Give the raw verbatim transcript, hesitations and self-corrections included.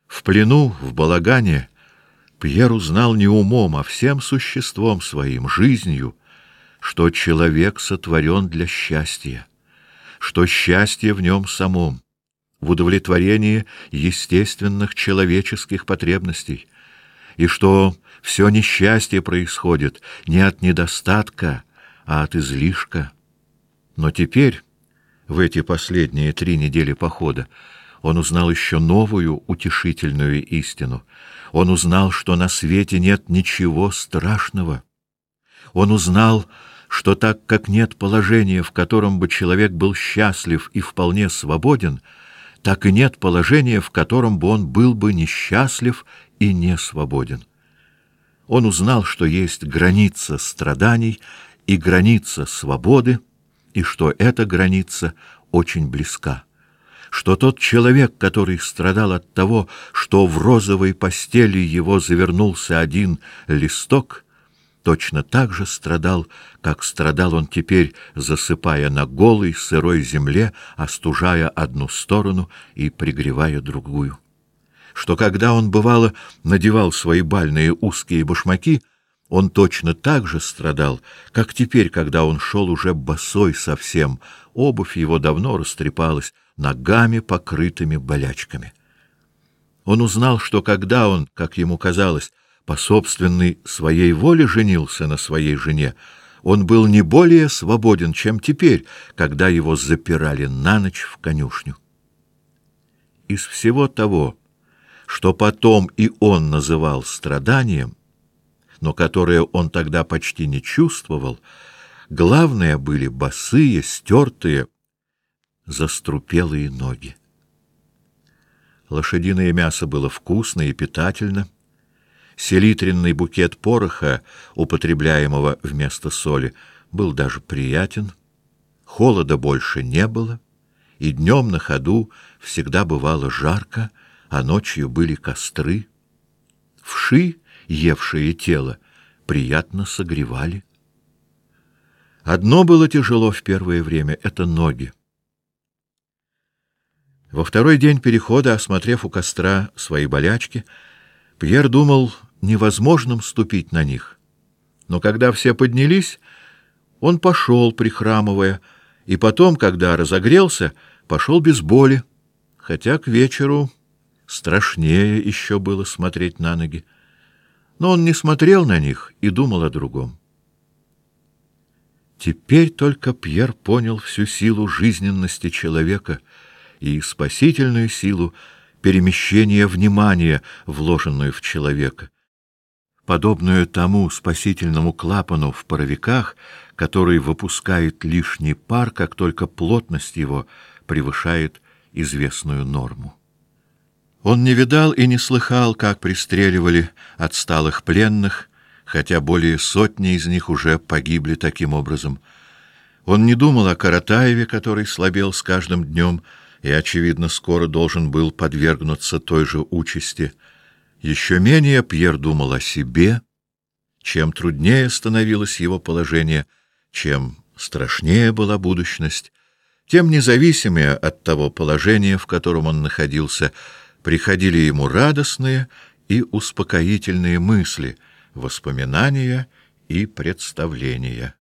В плену, в балагане, Пьер узнал не умом, а всем существом своим, жизнью, что человек сотворен для счастья, что счастье в нем самом, в удовлетворении естественных человеческих потребностей, и что все несчастье происходит не от недостатка, а от излишка. Но теперь, в эти последние три недели похода, он узнал еще новую утешительную истину. Он узнал, что на свете нет ничего страшного. Он узнал, что так как нет положения, в котором бы человек был счастлив и вполне свободен, так и нет положения, в котором бы он был бы несчастлив и не свободен. Он узнал, что есть граница страданий и граница свободы, и что эта граница очень близка, что тот человек, который страдал от того, что в розовой постели его завернулся один листок, точно так же страдал, как страдал он теперь, засыпая на голой сырой земле, остужая одну сторону и пригревая другую. Что когда он, бывало, надевал свои бальные узкие башмаки, он точно так же страдал, как теперь, когда он шел уже босой совсем, обувь его давно растрепалась, ногами покрытыми болячками. Он узнал, что когда он, как ему казалось, по собственной своей воле женился на своей жене, он был не более свободен, чем теперь, когда его запирали на ночь в конюшню. Из всего того, что потом и он называл страданием, но которое он тогда почти не чувствовал, главное были босые, стертые, заструпелые ноги. Лошадиное мясо было вкусно и питательно. Селитренный букет пороха, употребляемого вместо соли, был даже приятен. Холода больше не было, и днем на ходу всегда бывало жарко, а ночью были костры. Вши, евшие тело, приятно согревали. Одно было тяжело в первое время — это ноги. Во второй день перехода, осмотрев у костра свои болячки, Пьер думал невозможным ступить на них. Но когда все поднялись, он пошел, прихрамывая, и потом, когда разогрелся, пошел без боли, хотя к вечеру страшнее еще было смотреть на ноги. Но он не смотрел на них и думал о другом. Теперь только Пьер понял всю силу жизненности человека и спасительную силу перемещения внимания, вложенную в человека, подобную тому спасительному клапану в паровиках, который выпускает лишний пар, как только плотность его превышает известную норму. Он не видал и не слыхал, как пристреливали отсталых пленных, хотя более сотни из них уже погибли таким образом. Он не думал о Каратаеве, который слабел с каждым днем и, очевидно, скоро должен был подвергнуться той же участи. Еще менее Пьер думал о себе. Чем труднее становилось его положение, чем страшнее была будущность, тем независимее от того положения, в котором он находился, приходили ему радостные и успокоительные мысли, воспоминания и представления.